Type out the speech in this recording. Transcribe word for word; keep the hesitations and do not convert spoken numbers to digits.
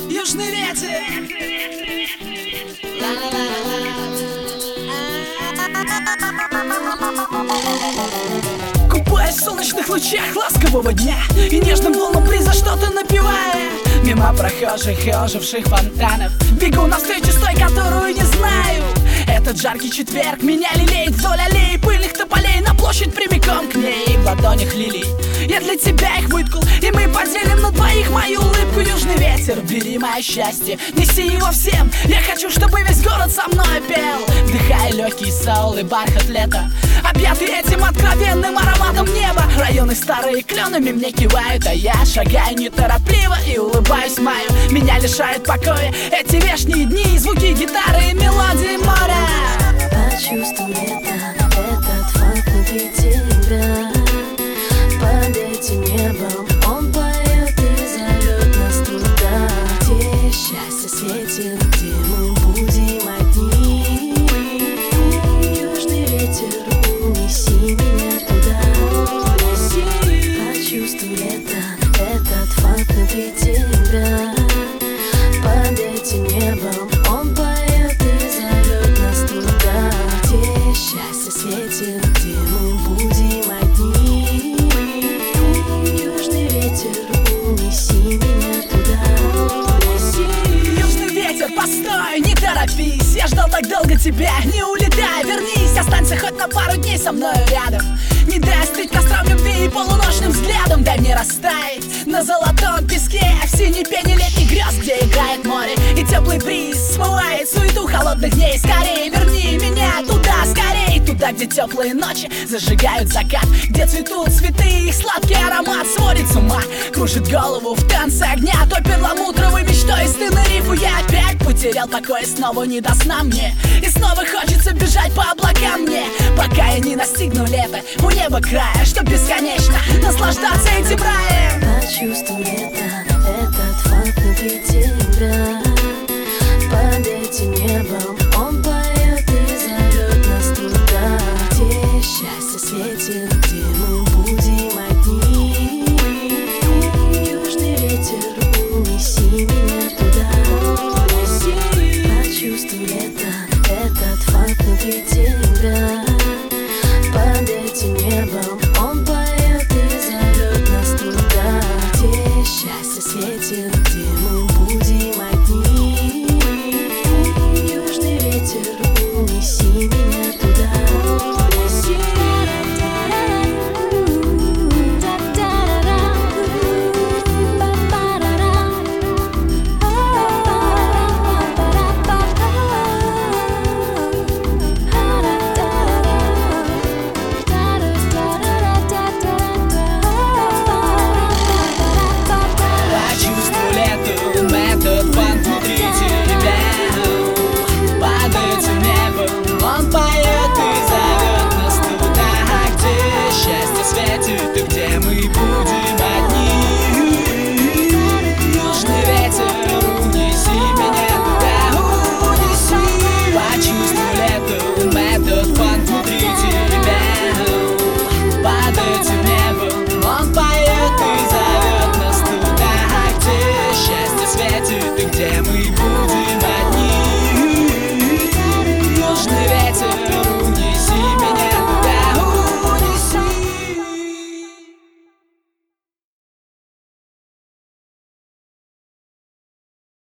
Южный ветер. Купаясь в солнечных лучах ласкового дня и нежным волнам бриза что-то напевая, мимо прохожих и оживших фонтанов бегу навстречу с той, которую не знаю. Этот жаркий четверг меня лелеет вдоль аллей пыльных тополей на площадь прямиком к ней. В ладонях лилий я для тебя их выткал, и мы поделим на двоих мою улыбку. Южный ветер, бери мое счастье, неси его всем. Я хочу, чтобы весь город со мной пел, вдыхая легкий соул и бархат лета, объятый этим откровенным ароматом неба. Районы старые кленами мне кивают, а я шагаю неторопливо и улыбаюсь маю. Меня лишают покоя эти вешние дни, звуки гитары и мелодии моря. Почувствуй это, этот факт внутри тебя. Под этим небом он поет и зовет нас туда, где счастье светит, где мы будем одни. Южный ветер, унеси меня туда. Почувствуй это, этот факт внутри тебя. Под этим небом он поет и зовет нас туда, где счастье светит, где мы будем одни. Южный ветер, унеси меня туда. Южный ветер, постой, не торопись. Я ждал так долго тебя, не улетай, вернись. Останься хоть на пару дней со мною рядом. Не дай остыть кострам любви и полуночным взглядом. Дай мне растаять на золотом песке, в синей пене летних грез, где играет море и теплый бриз смывает суету холодных дней. Скорее верни меня туда, скорее туда, где теплые ночи зажигают закат, где цветут цветы, их сладкий аромат сводит с ума, кружит голову в танце огня. То перламутровой мечтой стыдной рифу я опять потерял покой, снова не до сна мне, и снова хочется бежать по облакам мне, пока я не достигну лета у неба края, чтоб бесконечно наслаждаться этим раем. Почувствуй это, этот факт внутри тебя. Под этим небом он поет и зовет нас туда, где счастье светит, где мы будем одни. Южный ветер, унеси меня туда. Почувствуй это, этот факт внутри тебя. Под этим небом он поет и зовет нас туда, где счастье светит, где